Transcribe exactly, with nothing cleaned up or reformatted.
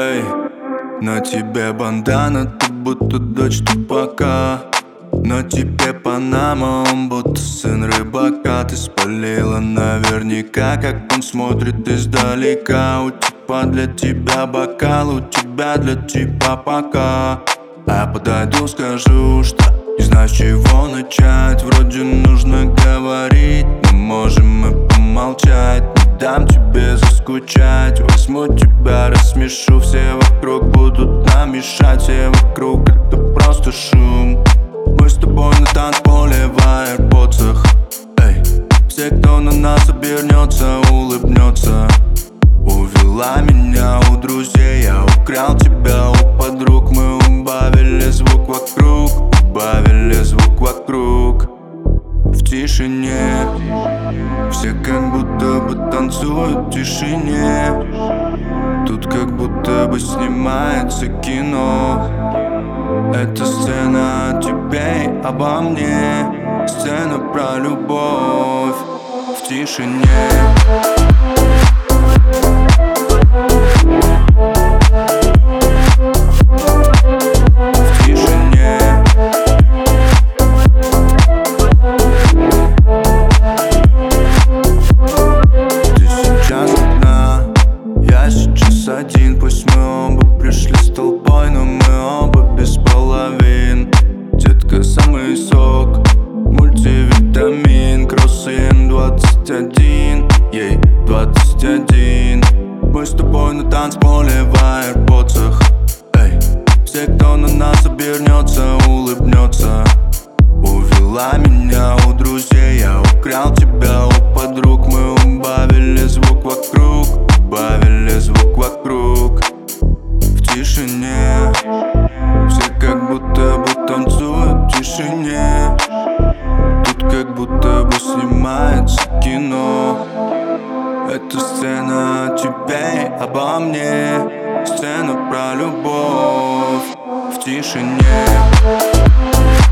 Эй, на тебе бандана, ты будто дочь тупака. На тебе Панама, он будто сын рыбака. Ты спалила наверняка, как он смотрит издалека. У типа для тебя бокал, у тебя для типа пока. А подойду, скажу, что не знаю, с чего начать. Вроде нужно говорить, но можем мы помолчать. Не дам тебе заскучать, возьму тебя, рассмешу. Все вокруг будут нам мешать, все вокруг это просто шум. Мы с тобой на танцполе в аирподсах. Эй, все, кто на нас обернется, улыбнется. Увела меня у друзей, я украл тебя у подруг. Мы убавили звук вокруг, убавили звук вокруг. В тишине все как будто бы танцуют в тишине. Тут как будто бы снимается кино. Это сцена о тебе и обо мне, сцена про любовь в тишине. Один, пусть мы оба пришли с толпой, но мы оба без половин. Детка, самый сок, мультивитамин. Кроссин двадцать один, ей двадцать один. Мы с тобой на танцполе в аирподсах. Эй, все, кто на нас обернется, улыбнется. Увела меня у друзей, я украл тебя у подруг. Мы убавили звук вокруг, убавили звук вокруг в тишине. Все как будто бы танцуют в тишине. Тут как будто бы снимается кино. Это сцена о тебе и обо мне, сцена про любовь в тишине.